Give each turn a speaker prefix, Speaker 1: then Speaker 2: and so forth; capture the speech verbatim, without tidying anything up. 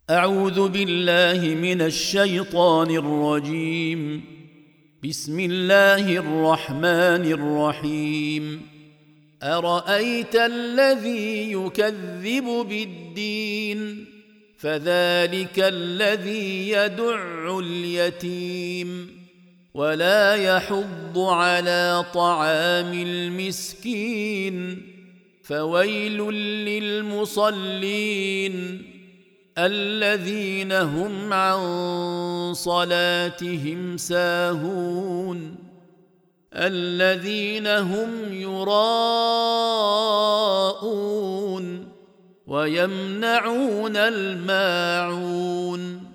Speaker 1: أعوذ بالله من الشيطان الرجيم. بسم الله الرحمن الرحيم. أرأيت الذي يكذب بالدين فذلك الذي يدع اليتيم ولا يحض على طعام المسكين فويل للمصلين الذين هم عن صلاتهم ساهون الذين هم يراءون ويمنعون الماعون